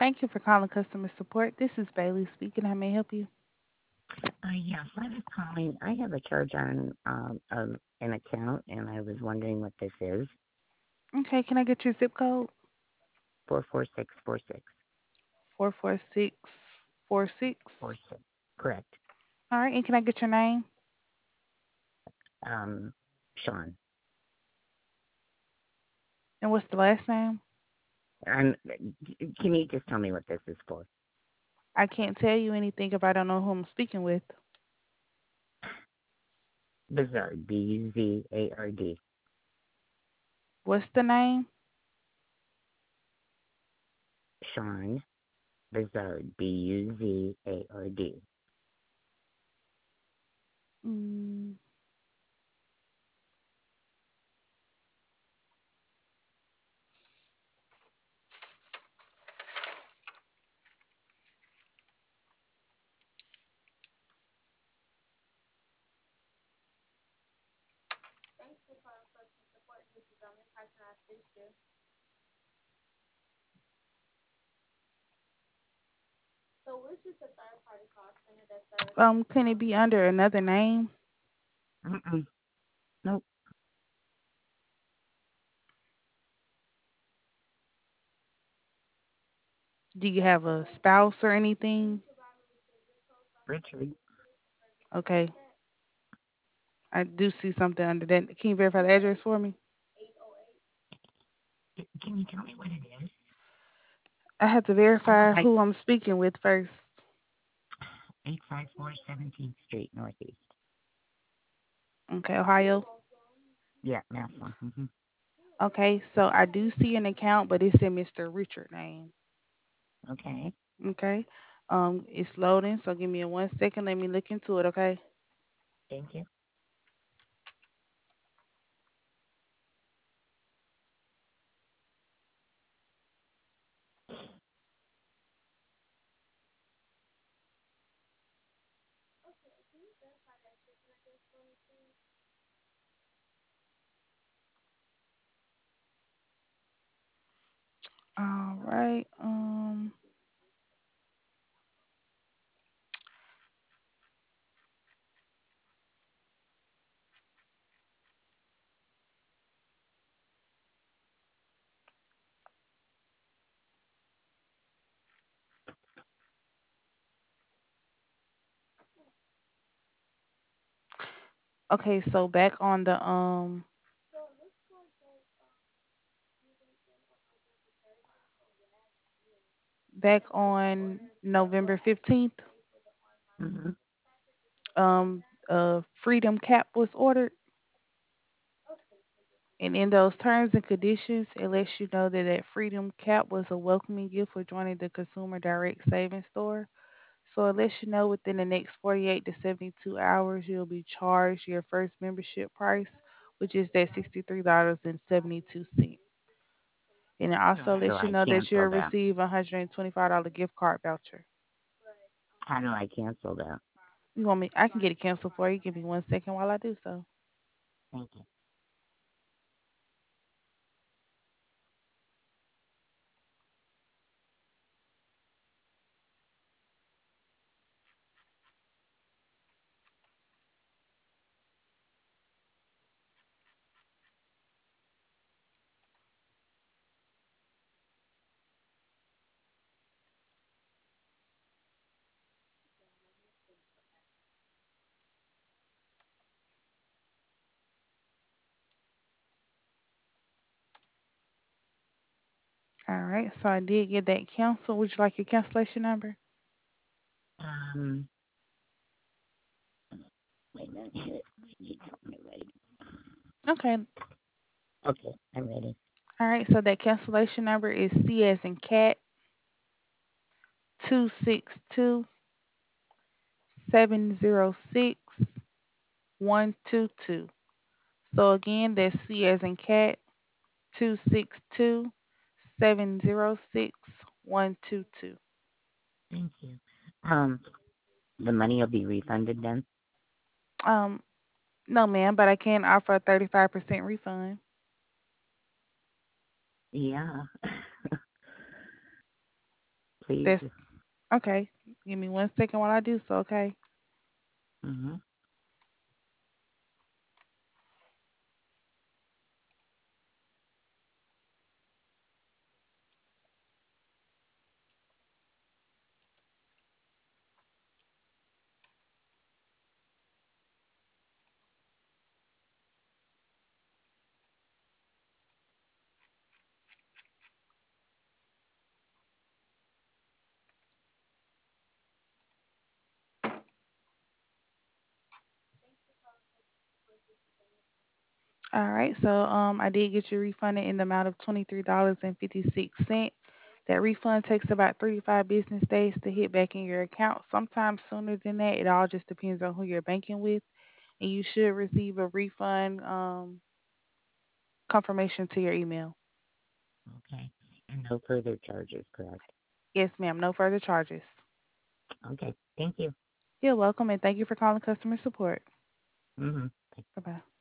Thank you for calling customer support. This is Bailey speaking. How may I help you? Yes, I was calling. I have a charge on an account, and I was wondering what this is. Okay, can I get your zip code? 44646. 44646. 46. Correct. All right, and can I get your name? Um, Sean. And what's the last name? I'm, can you just tell me what this is for? I can't tell you anything if I don't know who I'm speaking with. Bizarre. Buzard. What's the name? Sean Bizard. Buzard. Mm, can it be under another name? Mm-mm. Nope. Do you have a spouse or anything? Richard. Okay, I do see something under that. Can you verify the address for me? Can you tell me what it is? I have to I don't verify like who I'm speaking with first. 854 17th Street, Northeast. Okay, Ohio. Yeah, that's one. Okay, so I do see an account, but it's in Mr. Richard name. Okay. Okay. It's loading, so give me 1 second. Let me look into it, okay? Thank you. All right. Okay, so back on November 15th, Mm-hmm. Freedom Cap was ordered, and in those terms and conditions, it lets you know that Freedom Cap was a welcoming gift for joining the Consumer Direct Savings Store. So it lets you know within the next 48 to 72 hours, you'll be charged your first membership price, which is that $63.72. And it also So lets you I know that cancel you'll that. receive a $125 gift card voucher. How do I cancel that? You want me? I can get it canceled for you. Give me 1 second while I do so. Thank you. All right. So I did get that canceled. Would you like your cancellation number? Um, wait a minute. You tell me ready. Okay. Okay, I'm ready. All right. So that cancellation number is C as in cat 262-706-122. So again, that's C as in cat 262-706-122. Thank you. Um, the money will be refunded then? Um, no, ma'am, but I can offer a 35% refund. Yeah. please. That's okay. Give me 1 second while I do so, okay? Mm-hmm. All right, so I did get you refunded in the amount of $23.56. That refund takes about 35 business days to hit back in your account. Sometimes sooner than that. It all just depends on who you're banking with, and you should receive a refund confirmation to your email. Okay. And no further charges, correct? Yes, ma'am. No further charges. Okay. Thank you. You're welcome, and thank you for calling customer support. Mm-hmm. Bye bye.